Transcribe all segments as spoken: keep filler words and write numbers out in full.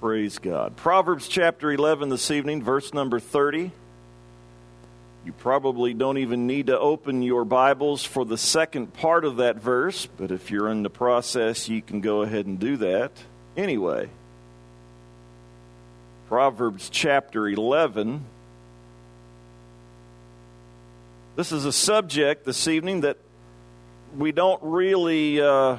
Praise God. Proverbs chapter eleven this evening, verse number thirty. You probably don't even need to open your Bibles for the second part of that verse, but if you're in the process, you can go ahead and do that. Anyway, Proverbs chapter eleven. This is a subject this evening that we don't really uh,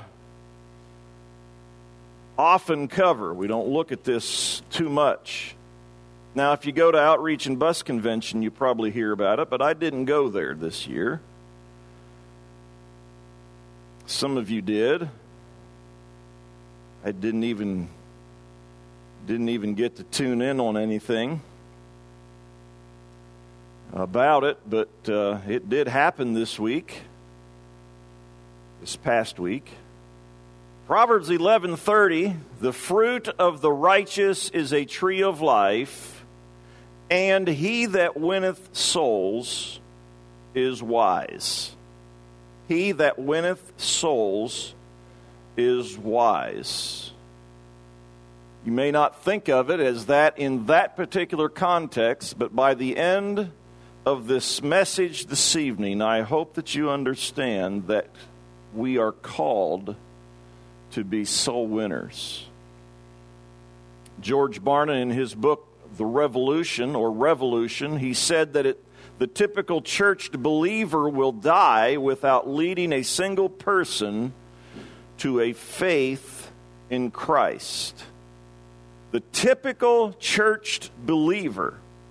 often cover. We don't look at this too much. Now, if you go to Outreach and Bus Convention, you probably hear about it, but I didn't go there this year. Some of you did. I didn't even didn't even get to tune in on anything about it, but uh, it did happen this week, this past week. Proverbs eleven thirty, the fruit of the righteous is a tree of life, and he that winneth souls is wise. He that winneth souls is wise. You may not think of it as that in that particular context, but by the end of this message this evening, I hope that you understand that we are called to be soul winners. George Barna, in his book, The Revolution, or Revolution, he said that it, the typical churched believer will die without leading a single person to a faith in Christ. The typical churched believer.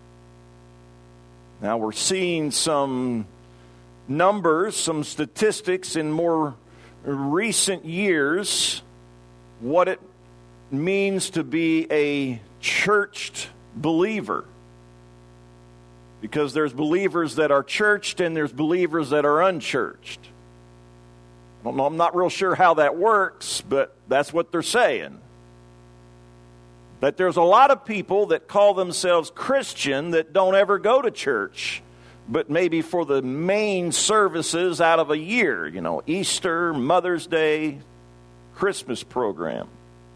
Now we're seeing some numbers, some statistics in more recent years, what it means to be a churched believer. Because there's believers that are churched and there's believers that are unchurched. I don't know, I'm not real sure how that works, but that's what they're saying. That there's a lot of people that call themselves Christian that don't ever go to church, but maybe for the main services out of a year, you know, Easter, Mother's Day, Christmas program.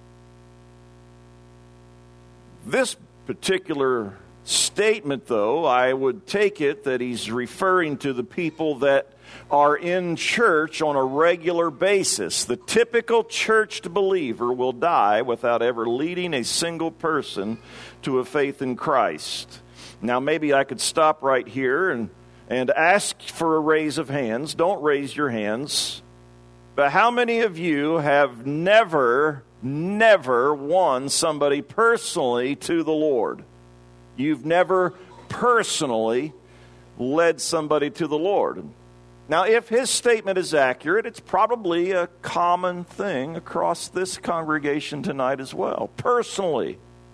This particular statement, though, I would take it that he's referring to the people that are in church on a regular basis. The typical churched believer will die without ever leading a single person to a faith in Christ. Now, maybe I could stop right here and, and ask for a raise of hands. Don't raise your hands. But how many of you have never, never won somebody personally to the Lord? You've never personally led somebody to the Lord. Now, if his statement is accurate, it's probably a common thing across this congregation tonight as well, personally.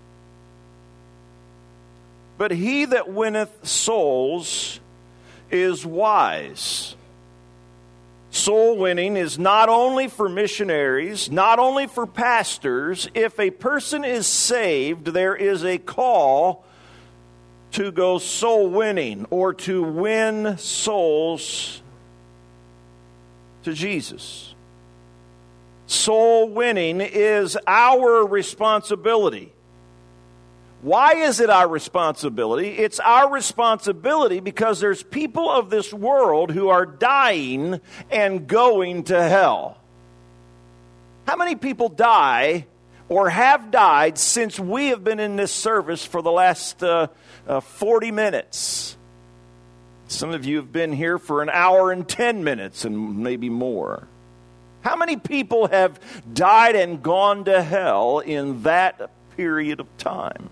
But he that winneth souls is wise. Soul winning is not only for missionaries, not only for pastors. If a person is saved, there is a call to go soul winning or to win souls to Jesus. Soul winning is our responsibility. Why is it our responsibility? It's our responsibility because there's people of this world who are dying and going to hell. How many people die or have died since we have been in this service for the last uh, uh, forty minutes? Some of you have been here for an hour and ten minutes and maybe more. How many people have died and gone to hell in that period of time?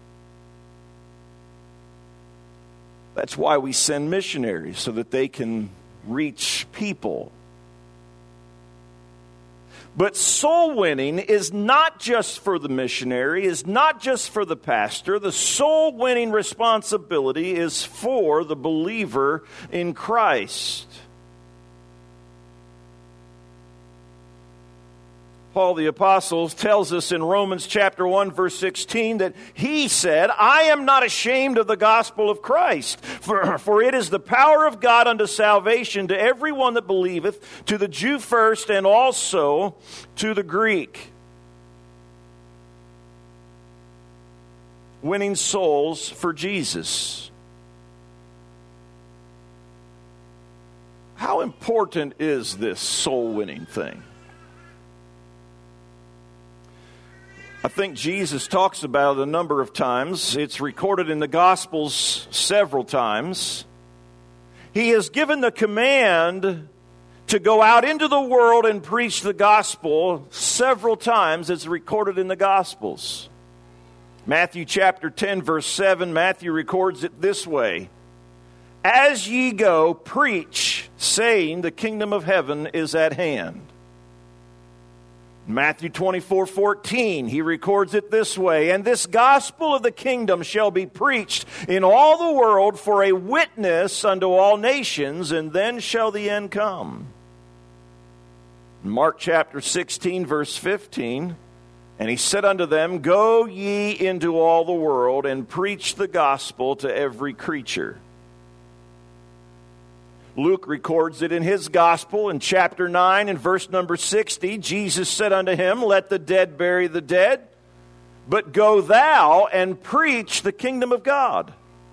That's why we send missionaries, so that they can reach people. But soul winning is not just for the missionary, is not just for the pastor. The soul winning responsibility is for the believer in Christ. Paul the Apostle tells us in Romans chapter one, verse sixteen, that he said, I am not ashamed of the gospel of Christ, for, for it is the power of God unto salvation to everyone that believeth, to the Jew first, and also to the Greek. winning souls for Jesus. How important is this soul winning thing? I think Jesus talks about it a number of times. It's recorded in the Gospels several times. He has given the command to go out into the world and preach the gospel several times. It's recorded in the Gospels. Matthew chapter ten, verse seven, Matthew records it this way. As ye go, preach, saying the kingdom of heaven is at hand. Matthew twenty-four, fourteen, he records it this way. And this gospel of the kingdom shall be preached in all the world for a witness unto all nations, and then shall the end come. Mark chapter sixteen, verse fifteen, and he said unto them, Go ye into all the world, and preach the gospel to every creature. Luke records it in his gospel in chapter nine and verse number sixty. Jesus said unto him, Let the dead bury the dead, but go thou and preach the kingdom of God.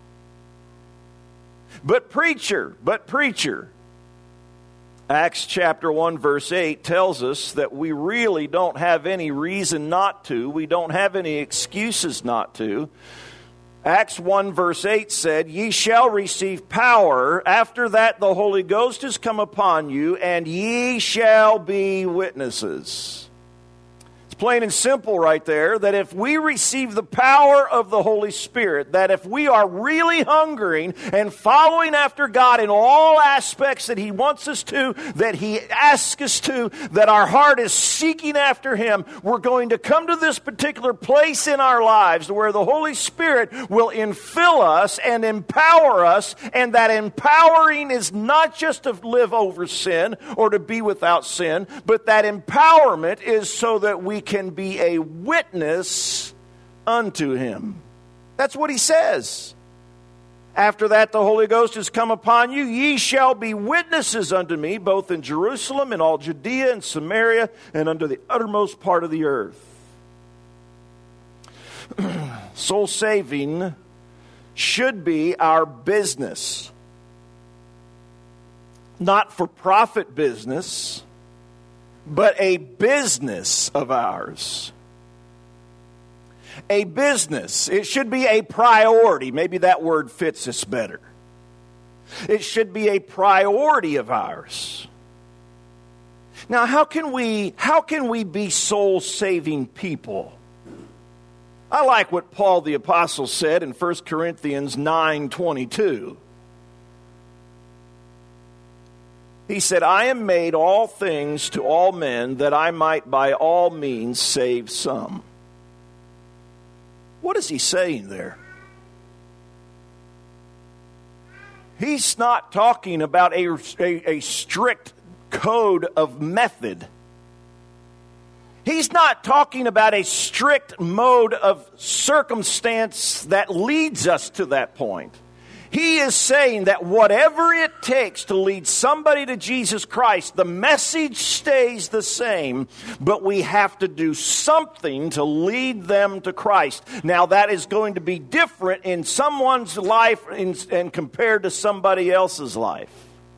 But preacher, but preacher. Acts chapter one verse eight tells us that we really don't have any reason not to. We don't have any excuses not to. Acts one verse eight said, Ye shall receive power. After that the Holy Ghost is come upon you, and ye shall be witnesses. It's plain and simple right there that if we receive the power of the Holy Spirit, that if we are really hungering and following after God in all aspects that He wants us to, that He asks us to, that our heart is seeking after Him, we're going to come to this particular place in our lives where the Holy Spirit will infill us and empower us, and that empowering is not just to live over sin or to be without sin, but that empowerment is so that we can be a witness unto Him. That's what He says. After that the Holy Ghost is come upon you, ye shall be witnesses unto me, both in Jerusalem and all Judea and Samaria and unto the uttermost part of the earth. Soul saving should be our business. Not for profit business, but a business of ours. A business. It should be a priority. Maybe that word fits us better. It should be a priority of ours. Now, how can we, how can we be soul-saving people? I like what Paul the Apostle said in First Corinthians nine twenty-two. He said, I am made all things to all men, that I might by all means save some. What is he saying there? He's not talking about a, a, a strict code of method. He's not talking about a strict mode of circumstance that leads us to that point. He is saying that whatever it takes to lead somebody to Jesus Christ, the message stays the same, but we have to do something to lead them to Christ. Now, that is going to be different in someone's life and compared to somebody else's life.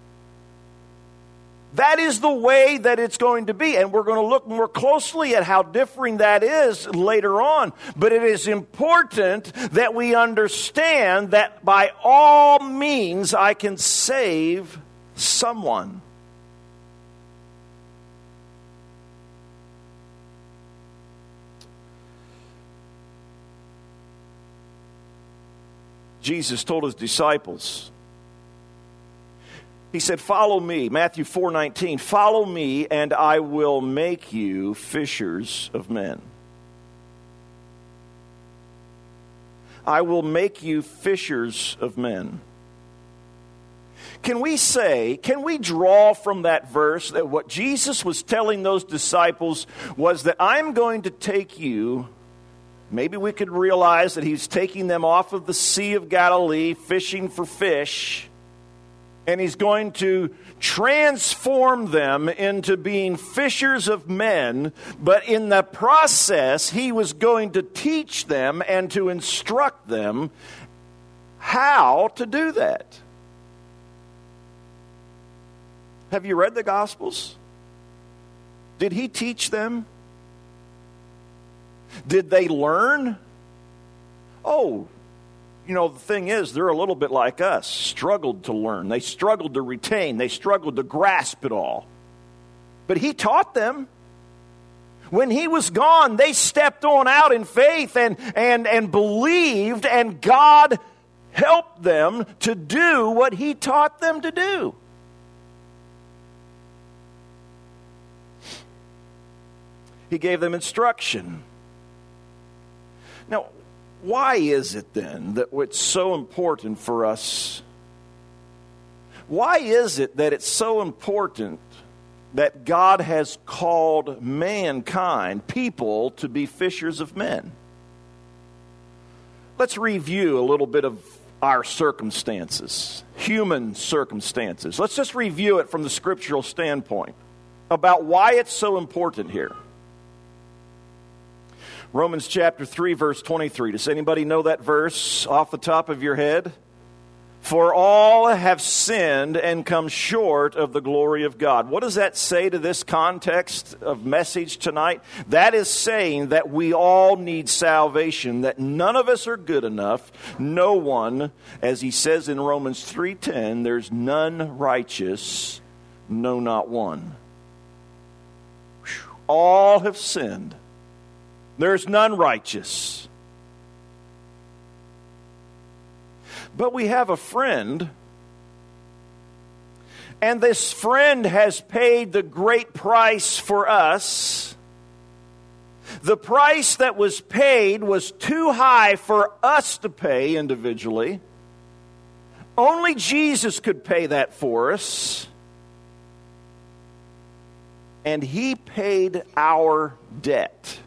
That is the way that it's going to be. And we're going to look more closely at how differing that is later on. But it is important that we understand that by all means I can save someone. Jesus told his disciples, he said, follow me, Matthew four nineteen, follow me and I will make you fishers of men. I will make you fishers of men. Can we say, can we draw from that verse that what Jesus was telling those disciples was that I'm going to take you, maybe we could realize that he's taking them off of the Sea of Galilee, fishing for fish, And he's going to transform them into being fishers of men. But in the process, he was going to teach them and to instruct them how to do that. Have you read the Gospels? Did he teach them? Did they learn? Oh, you know, the thing is, they're a little bit like us, struggled to learn. They struggled to retain. They struggled to grasp it all. But he taught them. When he was gone, they stepped on out in faith and, and, and believed, and God helped them to do what he taught them to do. He gave them instruction. Now, why is it then that it's so important for us? Why is it that it's so important that God has called mankind, people, to be fishers of men? Let's review a little bit of our circumstances, human circumstances. Let's just review it from the scriptural standpoint about why it's so important here. Romans chapter three, verse twenty-three. Does anybody know that verse off the top of your head? For all have sinned and come short of the glory of God. What does that say to this context of message tonight? That is saying that we all need salvation, that none of us are good enough. No one, as he says in Romans three ten, there's none righteous, no, not one. All have sinned. There's none righteous. But we have a friend, and this friend has paid the great price for us. The price that was paid was too high for us to pay individually. Only Jesus could pay that for us. And he paid our debt.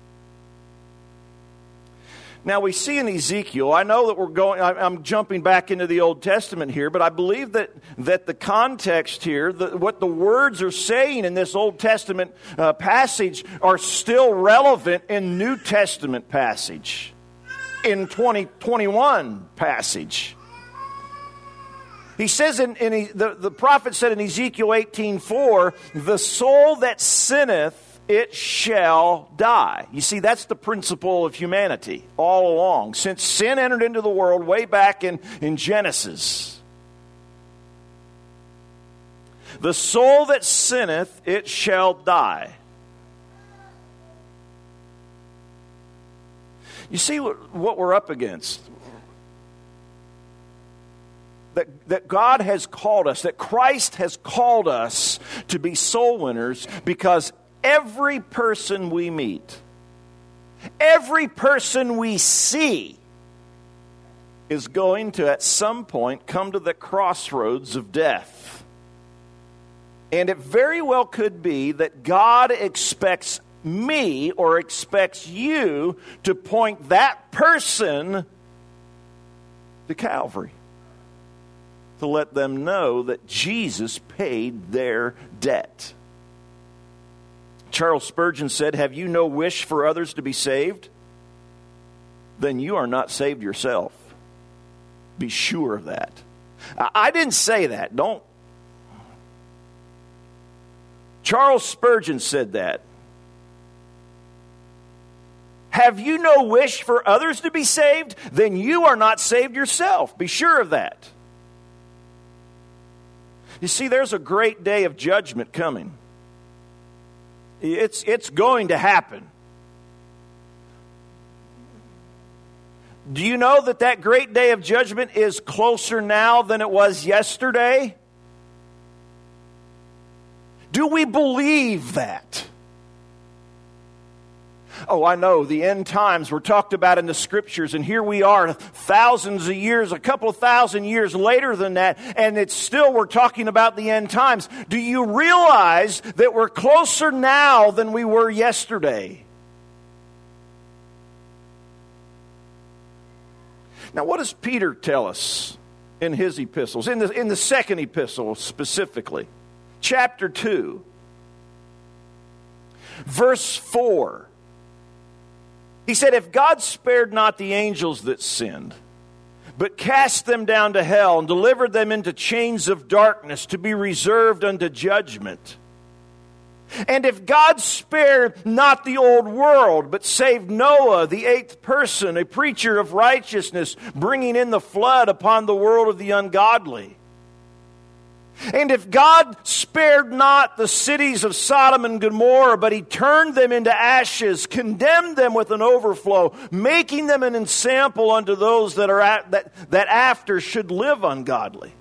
Now we see in Ezekiel, I know that we're going, I'm jumping back into the Old Testament here, but I believe that, that the context here, the, what the words are saying in this Old Testament uh, passage are still relevant in New Testament passage, in twenty twenty-one passage. He says, in, in the, the prophet said in Ezekiel eighteen four, the soul that sinneth, it shall die. You see, that's the principle of humanity all along. Since sin entered into the world way back in, in Genesis. The soul that sinneth, it shall die. You see what, what we're up against? That, that God has called us, that Christ has called us to be soul winners, because every person we meet, every person we see is going to at some point come to the crossroads of death. And it very well could be that God expects me or expects you to point that person to Calvary, to let them know that Jesus paid their debt. Charles Spurgeon said, have you no wish for others to be saved? Then you are not saved yourself. Be sure of that. I didn't say that. Don't. Charles Spurgeon said that. Have you no wish for others to be saved? Then you are not saved yourself. Be sure of that. You see, there's a great day of judgment coming. It's, it's going to happen. Do you know that that great day of judgment is closer now than it was yesterday? Do we believe that? Oh, I know, the end times were talked about in the scriptures, and here we are thousands of years, a couple of thousand years later than that, and it's still we're talking about the end times. Do you realize that we're closer now than we were yesterday? Now, what does Peter tell us in his epistles, in the, in the second epistle specifically, chapter two, verse four. He said, if God spared not the angels that sinned, but cast them down to hell and delivered them into chains of darkness to be reserved unto judgment. And if God spared not the old world, but saved Noah, the eighth person, a preacher of righteousness, bringing in the flood upon the world of the ungodly. And if God spared not the cities of Sodom and Gomorrah, but he turned them into ashes, condemned them with an overflow, making them an ensample unto those that are at, that, that after should live ungodly.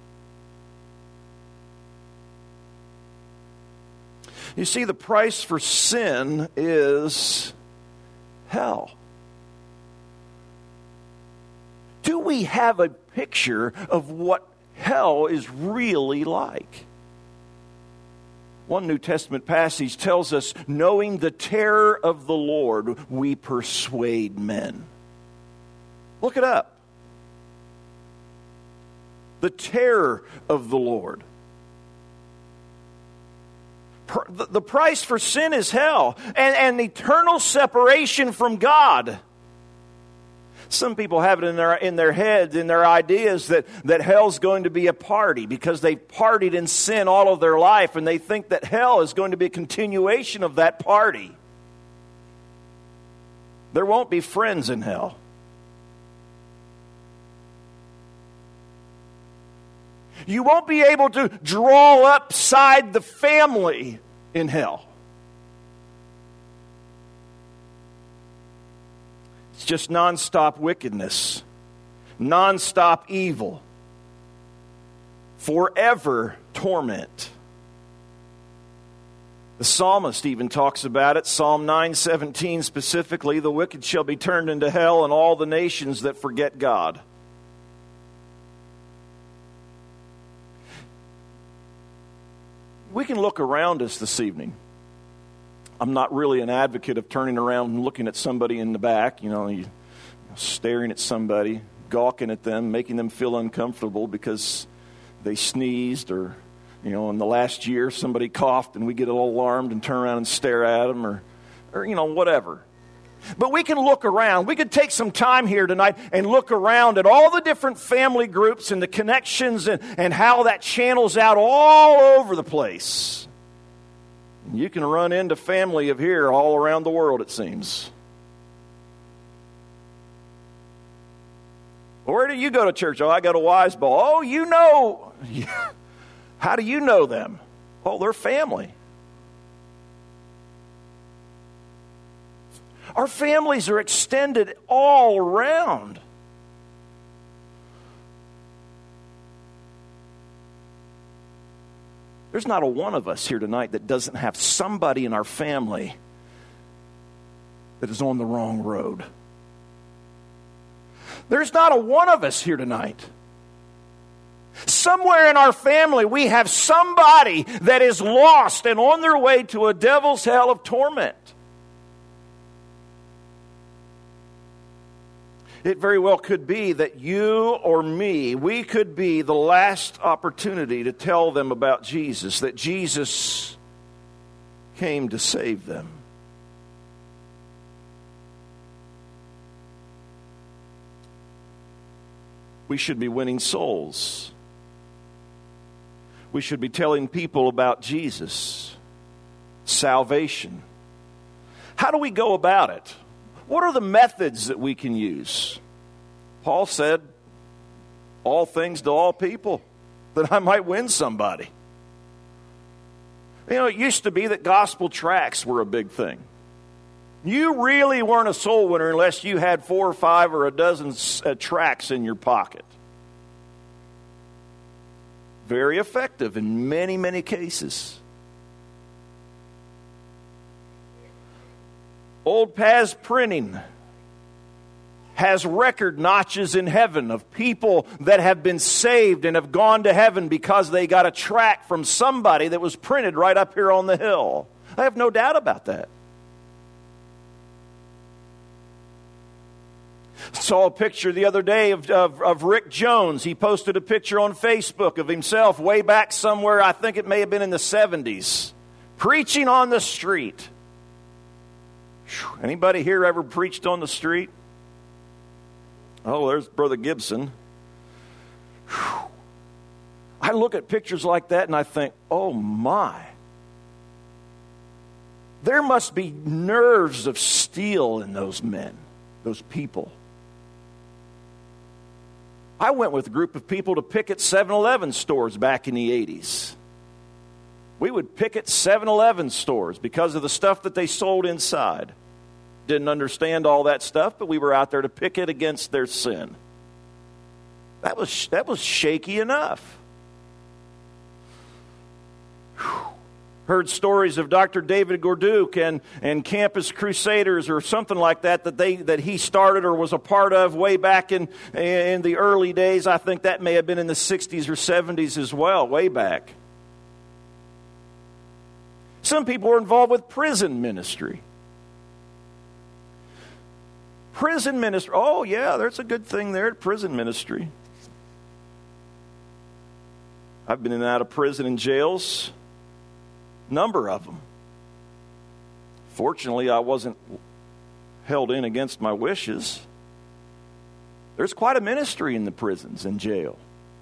You see, the price for sin is hell. Do we have a picture of what hell is really like? One New Testament passage tells us, knowing the terror of the Lord, we persuade men. Look it up. The terror of the Lord. The price for sin is hell and, and eternal separation from God. Some people have it in their in their heads, in their ideas, that, that hell's going to be a party because they've partied in sin all of their life, and they think that hell is going to be a continuation of that party. There won't be friends in hell. You won't be able to draw upside the family in hell. It's just nonstop wickedness, nonstop evil, forever torment. The psalmist even talks about it. Psalm nine seventeen specifically, the wicked shall be turned into hell, and all the nations that forget God. We can look around us this evening. I'm not really an advocate of turning around and looking at somebody in the back, you know, you, staring at somebody, gawking at them, making them feel uncomfortable because they sneezed, or, you know, in the last year somebody coughed and we get a little alarmed and turn around and stare at them, or, or you know, whatever. But we can look around. We could take some time here tonight and look around at all the different family groups and the connections and, and how that channels out all over the place. You can run into family of here all around the world, it seems. Where do you go to church? Oh, I go to Wiseball. Oh, you know. How do you know them? Oh, they're family. Our families are extended all around. There's not a one of us here tonight that doesn't have somebody in our family that is on the wrong road. There's not a one of us here tonight. Somewhere in our family we have somebody that is lost and on their way to a devil's hell of torment. It very well could be that you or me, we could be the last opportunity to tell them about Jesus, that Jesus came to save them. We should be winning souls. We should be telling people about Jesus, salvation. How do we go about it? What are the methods that we can use? Paul said, all things to all people, that I might win somebody. You know, it used to be that gospel tracts were a big thing. You really weren't a soul winner unless you had four or five or a dozen uh, tracts in your pocket. Very effective in many, many cases. Old Paz Printing has record notches in heaven of people that have been saved and have gone to heaven because they got a tract from somebody that was printed right up here on the hill. I have no doubt about that. Saw a picture the other day of, of, of Rick Jones. He posted a picture on Facebook of himself way back somewhere, I think it may have been in the seventies, preaching on the street. Whew. Anybody here ever preached on the street? Oh, there's Brother Gibson. Whew. I look at pictures like that and I think, oh my. There must be nerves of steel in those men, those people. I went with a group of people to picket seven eleven stores back in the eighties. We would picket seven eleven stores because of the stuff that they sold inside. Didn't understand all that stuff, but we were out there to picket against their sin. That was, that was shaky enough. Whew. Heard stories of Doctor David Gorduke and, and Campus Crusaders or something like that that they that he started or was a part of way back in, in the early days. I think that may have been in the sixties or seventies as well, way back. Some people were involved with prison ministry. Prison ministry. Oh, yeah, there's a good thing there, prison ministry. I've been in and out of prison and jails. Number of them. Fortunately, I wasn't held in against my wishes. There's quite a ministry in the prisons and jail.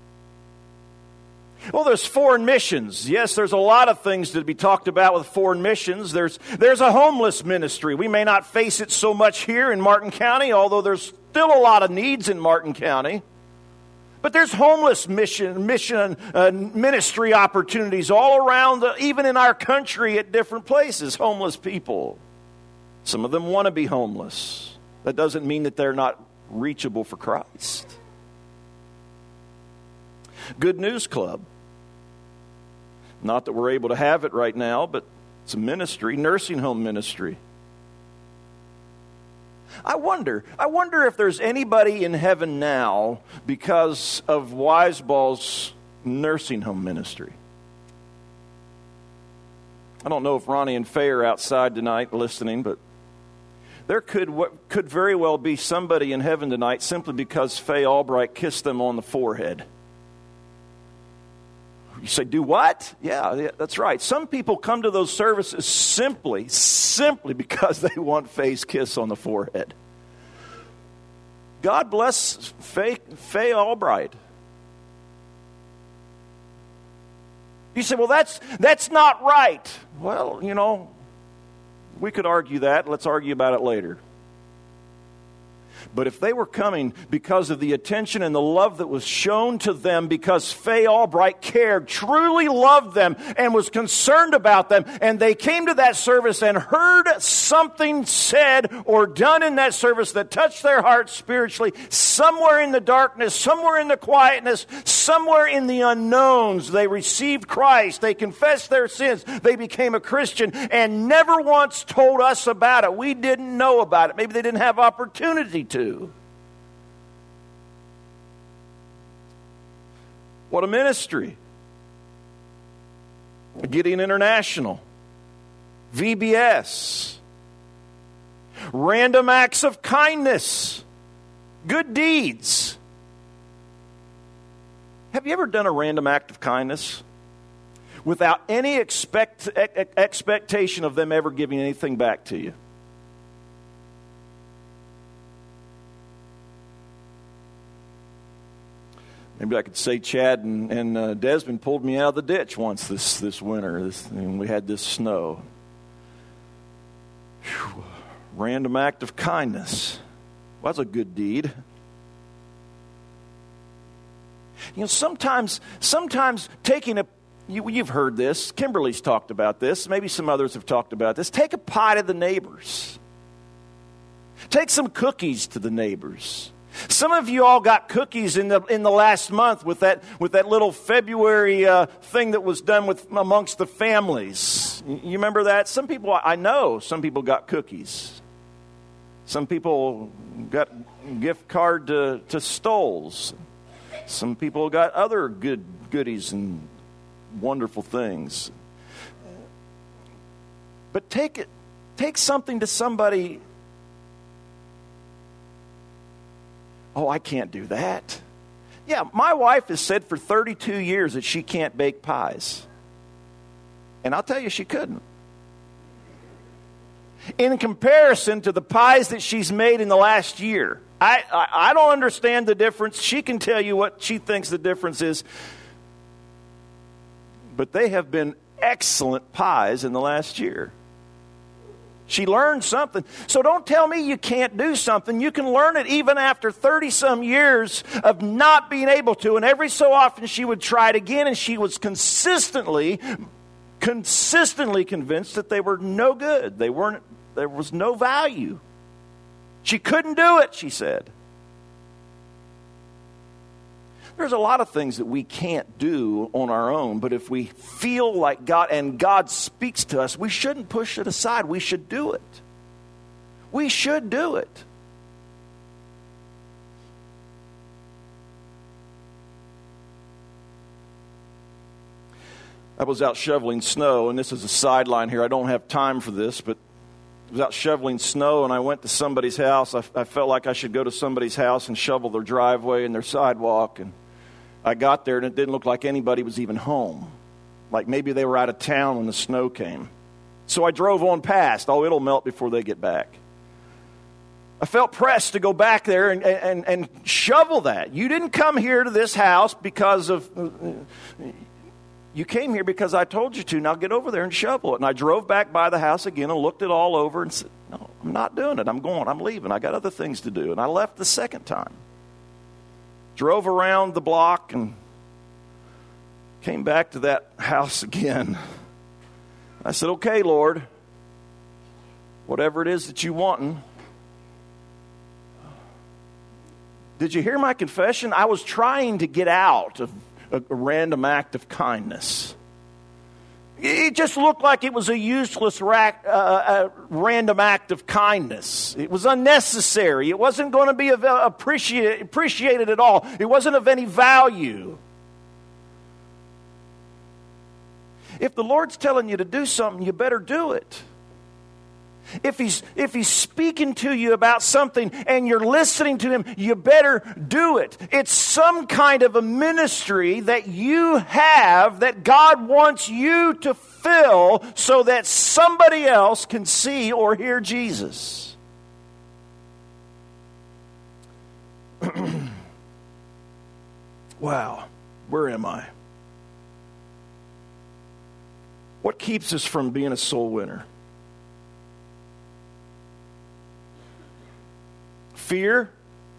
Well, there's foreign missions. Yes, there's a lot of things to be talked about with foreign missions. There's, there's a homeless ministry. We may not face it so much here in Martin County, although there's still a lot of needs in Martin County. But there's homeless mission, mission uh, ministry opportunities all around, the, even in our country at different places, homeless people. Some of them want to be homeless. That doesn't mean that they're not reachable for Christ. Good News Club. Not that we're able to have it right now, but it's a ministry, nursing home ministry. I wonder, I wonder if there's anybody in heaven now because of Wiseball's nursing home ministry. I don't know if Ronnie and Faye are outside tonight listening, but there could could very well be somebody in heaven tonight simply because Faye Albright kissed them on the forehead. You say, do what? Yeah, yeah, that's right. Some people come to those services simply, simply because they want Faye's kiss on the forehead. God bless Faye, Faye Albright. You say, well, that's that's not right. Well, you know, we could argue that. Let's argue about it later. But if they were coming because of the attention and the love that was shown to them because Faye Albright cared, truly loved them, and was concerned about them, and they came to that service and heard something said or done in that service that touched their hearts spiritually, somewhere in the darkness, somewhere in the quietness, somewhere in the unknowns, they received Christ, they confessed their sins, they became a Christian, and never once told us about it. We didn't know about it. Maybe they didn't have opportunity to. What a ministry. Gideon International, V B S, random acts of kindness, good deeds. Have you ever done a random act of kindness without any expect, expectation of them ever giving anything back to you? Maybe I could say Chad and, and uh, Desmond pulled me out of the ditch once this, this winter, this, and we had this snow. Whew. Random act of kindness. Well, that's a good deed. You know, sometimes, sometimes taking a, you, you've heard this, Kimberly's talked about this, maybe some others have talked about this. Take a pie to the neighbors. Take some cookies to the neighbors. Some of you all got cookies in the in the last month with that with that little February uh, thing that was done with amongst the families. You remember that? Some people, I know, some people got cookies. Some people got gift card to, to Stoles. Some people got other good goodies and wonderful things. But take it, take something to somebody Oh, I can't do that. Yeah, my wife has said for thirty-two years that she can't bake pies. And I'll tell you, she couldn't. In comparison to the pies that she's made in the last year, I, I, I don't understand the difference. She can tell you what she thinks the difference is. But they have been excellent pies in the last year. She learned something. So don't tell me you can't do something. You can learn it even after thirty-some years of not being able to. And every so often she would try it again, and she was consistently, consistently convinced that they were no good. They weren't, there was no value. She couldn't do it, she said. There's a lot of things that we can't do on our own, but if we feel like God and God speaks to us, we shouldn't push it aside. We should do it. We should do it. I was out shoveling snow, and this is a sideline here. I don't have time for this, but I was out shoveling snow, and I went to somebody's house. I, I felt like I should go to somebody's house and shovel their driveway and their sidewalk, and I got there, and it didn't look like anybody was even home. Like maybe they were out of town when the snow came. So I drove on past. Oh, it'll melt before they get back. I felt pressed to go back there and, and, and shovel that. You didn't come here to this house because of... You came here because I told you to. Now get over there and shovel it. And I drove back by the house again and looked it all over and said, no, I'm not doing it. I'm going. I'm leaving. I got other things to do. And I left the second time. Drove around the block and came back to that house again. I said, okay, Lord, whatever it is that you want. Did you hear my confession? I was trying to get out of a, a random act of kindness. It just looked like it was a useless rack, uh, a random act of kindness. It was unnecessary. It wasn't going to be appreciate, appreciated at all. It wasn't of any value. If the Lord's telling you to do something, you better do it. If he's, if he's speaking to you about something and you're listening to him, you better do it. It's some kind of a ministry that you have that God wants you to fill so that somebody else can see or hear Jesus. Wow, where am I? What keeps us from being a soul winner? Fear.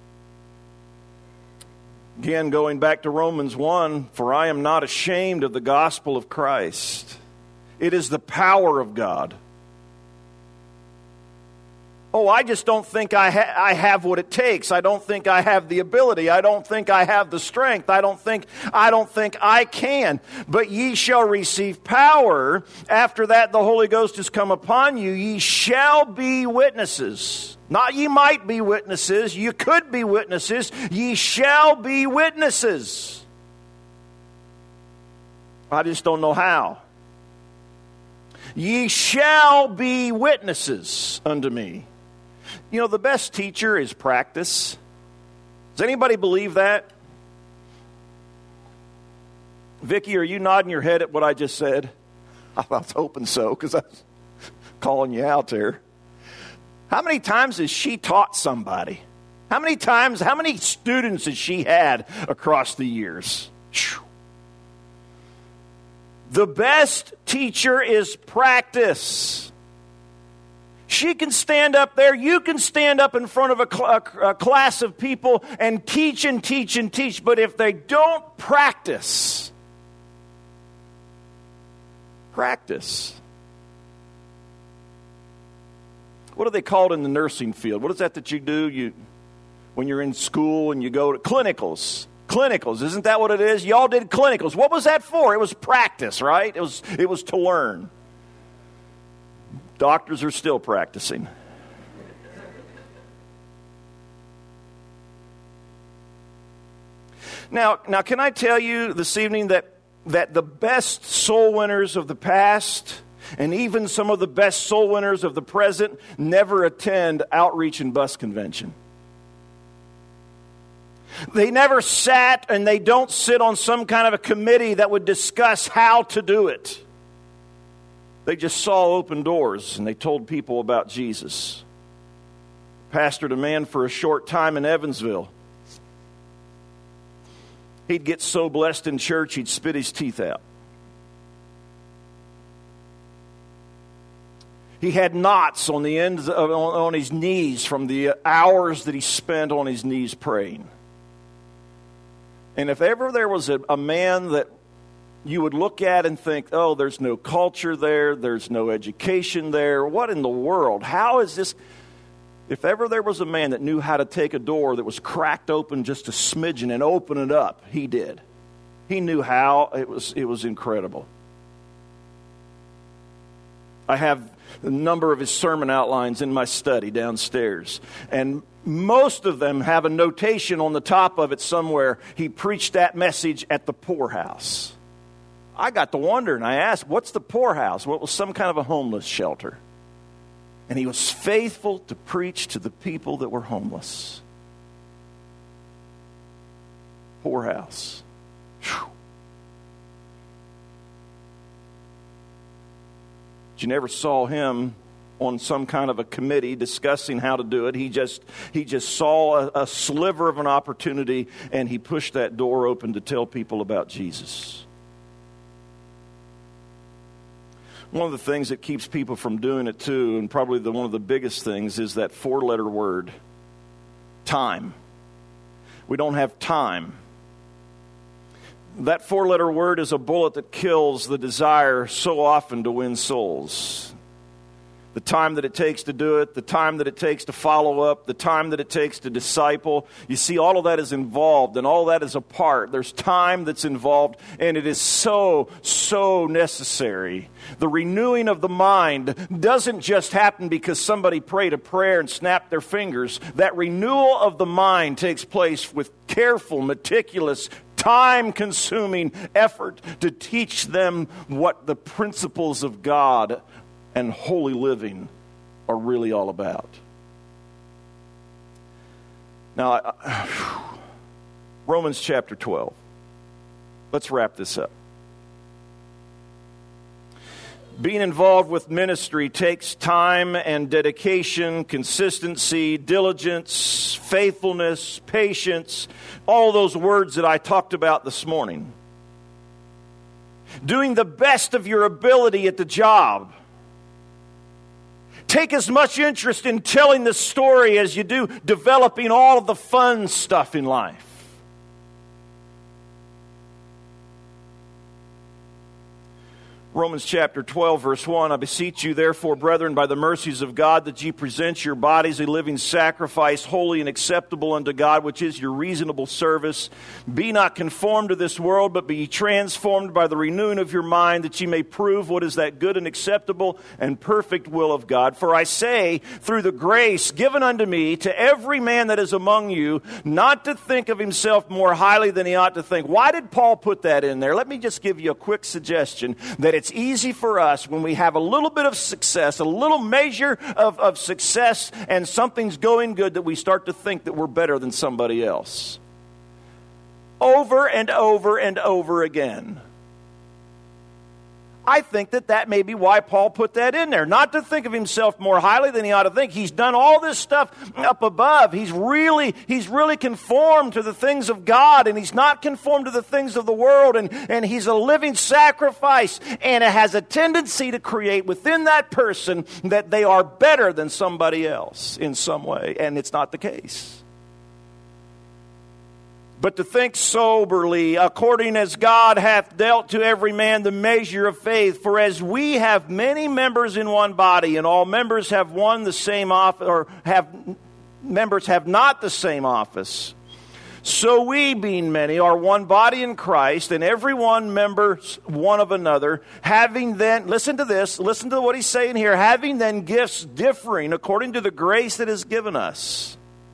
Again, going back to Romans one, for I am not ashamed of the gospel of Christ. It is the power of God. Oh, I just don't think I, ha- I have what it takes. I don't think I have the ability. I don't think I have the strength. I don't think I don't think I can. But ye shall receive power. After that, the Holy Ghost has come upon you. Ye shall be witnesses. Not ye might be witnesses. You could be witnesses. Ye shall be witnesses. I just don't know how. Ye shall be witnesses unto me. You know, the best teacher is practice. Does anybody believe that? Vicki, are you nodding your head at what I just said? I was hoping so, because I was calling you out there. How many times has she taught somebody? How many times, how many students has she had across the years? Whew. The best teacher is practice. She can stand up there. You can stand up in front of a, cl- a class of people and teach and teach and teach. But if they don't practice, practice. What are they called in the nursing field? What is that that you do you when you're in school and you go to clinicals? Clinicals, isn't that what it is? Y'all did clinicals. What was that for? It was practice, right? It was it was to learn. Doctors are still practicing. Now, now can I tell you this evening that that the best soul winners of the past and even some of the best soul winners of the present never attend outreach and bus convention. They never sat, and they don't sit on some kind of a committee that would discuss how to do it. They just saw open doors, and they told people about Jesus. Pastored a man for a short time in Evansville. He'd get so blessed in church, he'd spit his teeth out. He had knots on the ends of, on, on his knees from the hours that he spent on his knees praying. And if ever there was a, a man that you would look at and think, oh, there's no culture there, there's no education there, what in the world? How is this? If ever there was a man that knew how to take a door that was cracked open just a smidgen and open it up, he did. He knew how. It was, it was incredible. I have a number of his sermon outlines in my study downstairs. And most of them have a notation on the top of it somewhere. He preached that message at the poorhouse. I got to wonder, and I asked, what's the poorhouse? Well, it was some kind of a homeless shelter. And he was faithful to preach to the people that were homeless. Poorhouse. Whew. You never saw him on some kind of a committee discussing how to do it. He just he just saw a, a sliver of an opportunity, and he pushed that door open to tell people about Jesus. One of the things that keeps people from doing it too, and probably the, one of the biggest things, is that four-letter word, time. We don't have time. That four-letter word is a bullet that kills the desire so often to win souls. The time that it takes to do it, the time that it takes to follow up, the time that it takes to disciple. You see, all of that is involved, and all that is a part. There's time that's involved, and it is so, so necessary. The renewing of the mind doesn't just happen because somebody prayed a prayer and snapped their fingers. That renewal of the mind takes place with careful, meticulous, time-consuming effort to teach them what the principles of God and holy living are really all about. Now, I, Romans chapter twelve. Let's wrap this up. Being involved with ministry takes time and dedication, consistency, diligence, faithfulness, patience, all those words that I talked about this morning. Doing the best of your ability at the job. Take as much interest in telling the story as you do developing all of the fun stuff in life. Romans chapter twelve, verse one, I beseech you, therefore, brethren, by the mercies of God, that ye present your bodies a living sacrifice, holy and acceptable unto God, which is your reasonable service. Be not conformed to this world, but be ye transformed by the renewing of your mind, that ye may prove what is that good and acceptable and perfect will of God. For I say, through the grace given unto me, to every man that is among you, not to think of himself more highly than he ought to think. Why did Paul put that in there? Let me just give you a quick suggestion that it's easy for us when we have a little bit of success, a little measure of, of success, and something's going good, that we start to think that we're better than somebody else. Over and over and over again. I think that that may be why Paul put that in there. Not to think of himself more highly than he ought to think. He's done all this stuff up above. He's really, he's really conformed to the things of God, and he's not conformed to the things of the world, and, and he's a living sacrifice, and it has a tendency to create within that person that they are better than somebody else in some way, and it's not the case. But to think soberly, according as God hath dealt to every man the measure of faith. For as we have many members in one body, and all members have one the same office, or have members have not the same office, so we, being many, are one body in Christ, and every one members one of another, having then, listen to this, listen to what he's saying here, having then gifts differing according to the grace that is given us.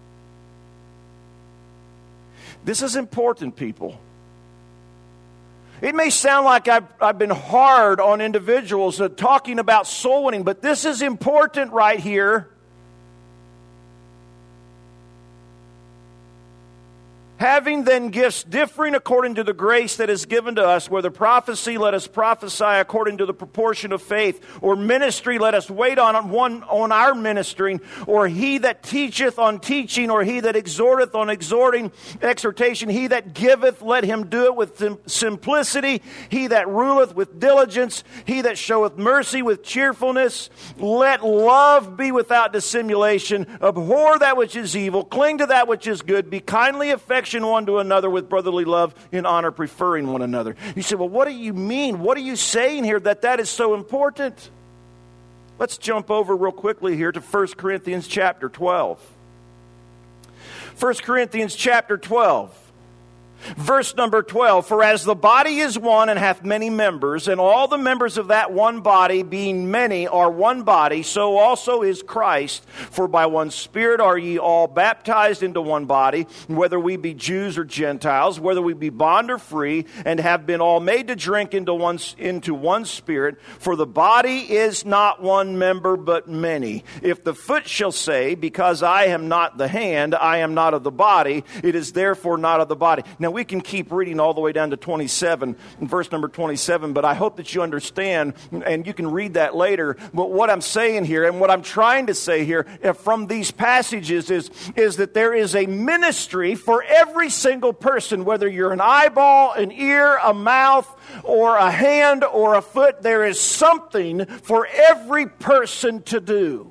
This is important, people. It may sound like I've, I've been hard on individuals uh, talking about soul winning, but this is important right here. Having then gifts differing according to the grace that is given to us, whether prophecy, let us prophesy according to the proportion of faith, or ministry, let us wait on one on our ministering, or he that teacheth on teaching, or he that exhorteth on exhorting, exhortation, he that giveth, let him do it with sim- simplicity, he that ruleth with diligence, he that showeth mercy with cheerfulness. Let love be without dissimulation. Abhor that which is evil, cling to that which is good, be kindly affectionate one to another with brotherly love, in honor preferring one another. You say, well, what do you mean? What are you saying here that that is so important? Let's jump over real quickly here to First Corinthians chapter twelve. First Corinthians chapter twelve. Verse number twelve, for as the body is one and hath many members, and all the members of that one body, being many, are one body, so also is Christ. For by one Spirit are ye all baptized into one body, whether we be Jews or Gentiles, whether we be bond or free, and have been all made to drink into one, into one Spirit. For the body is not one member, but many. If the foot shall say, because I am not the hand, I am not of the body, it is therefore not of the body. Now, we can keep reading all the way down to twenty-seven, verse number twenty-seven, but I hope that you understand, and you can read that later. But what I'm saying here, and what I'm trying to say here from these passages is, is that there is a ministry for every single person, whether you're an eyeball, an ear, a mouth, or a hand, or a foot. There is something for every person to do.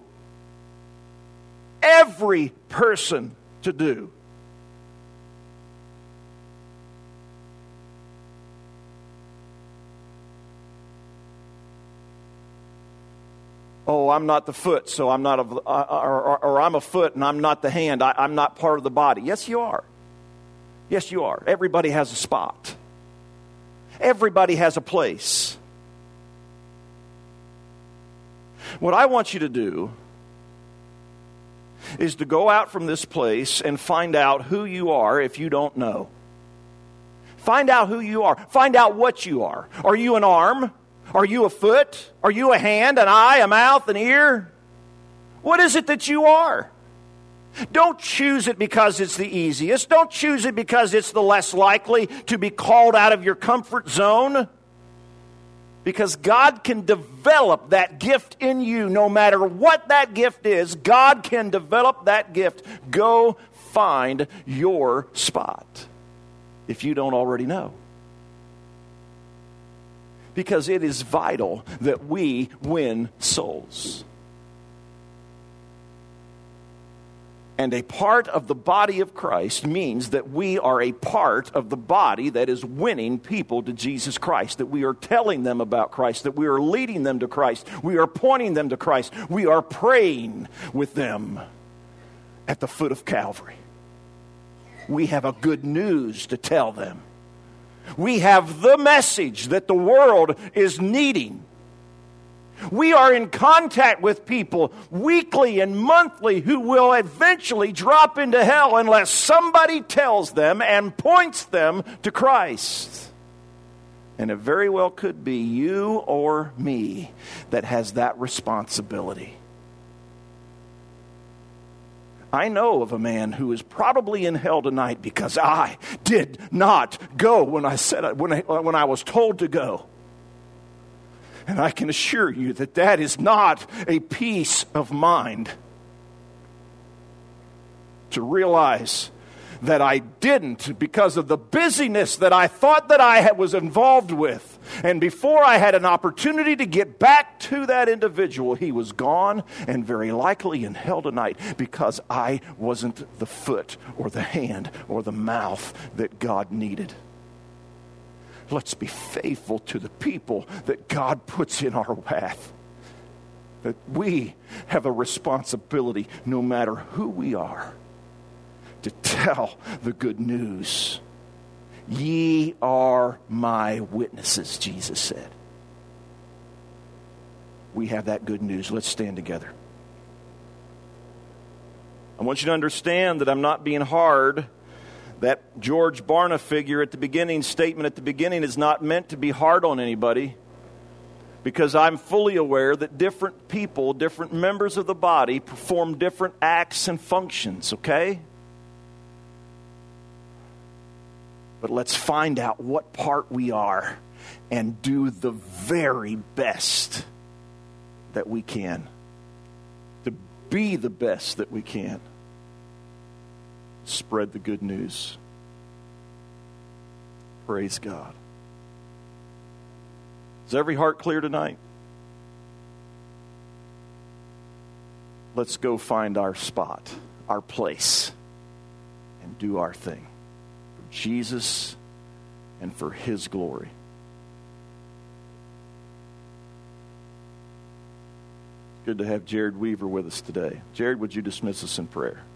Every person to do. Oh, I'm not the foot, so I'm not a, or, or, or I'm a foot and I'm not the hand. I, I'm not part of the body. Yes, you are. Yes, you are. Everybody has a spot. Everybody has a place. What I want you to do is to go out from this place and find out who you are if you don't know. Find out who you are. Find out what you are. Are you an arm? Are you a foot? Are you a hand, an eye, a mouth, an ear? What is it that you are? Don't choose it because it's the easiest. Don't choose it because it's the less likely to be called out of your comfort zone. Because God can develop that gift in you no matter what that gift is. God can develop that gift. Go find your spot if you don't already know. Because it is vital that we win souls. And a part of the body of Christ means that we are a part of the body that is winning people to Jesus Christ, that we are telling them about Christ, that we are leading them to Christ, we are pointing them to Christ, we are praying with them at the foot of Calvary. We have a good news to tell them. We have the message that the world is needing. We are in contact with people weekly and monthly who will eventually drop into hell unless somebody tells them and points them to Christ. And it very well could be you or me that has that responsibility. I know of a man who is probably in hell tonight because I did not go when I said when I, when I was told to go. And I can assure you that that is not a peace of mind to realize that I didn't because of the busyness that I thought that I was involved with. And before I had an opportunity to get back to that individual, he was gone and very likely in hell tonight because I wasn't the foot or the hand or the mouth that God needed. Let's be faithful to the people that God puts in our path. That we have a responsibility, no matter who we are, to tell the good news. Ye are my witnesses, Jesus said. We have that good news. Let's stand together. I want you to understand that I'm not being hard. That George Barna figure at the beginning, statement at the beginning, is not meant to be hard on anybody, because I'm fully aware that different people, different members of the body, perform different acts and functions, okay? But let's find out what part we are and do the very best that we can. To be the best that we can. Spread the good news. Praise God. Is every heart clear tonight? Let's go find our spot, our place, and do our thing for Jesus and for His glory. Good to have Jared Weaver with us today. Jared, would you dismiss us in prayer?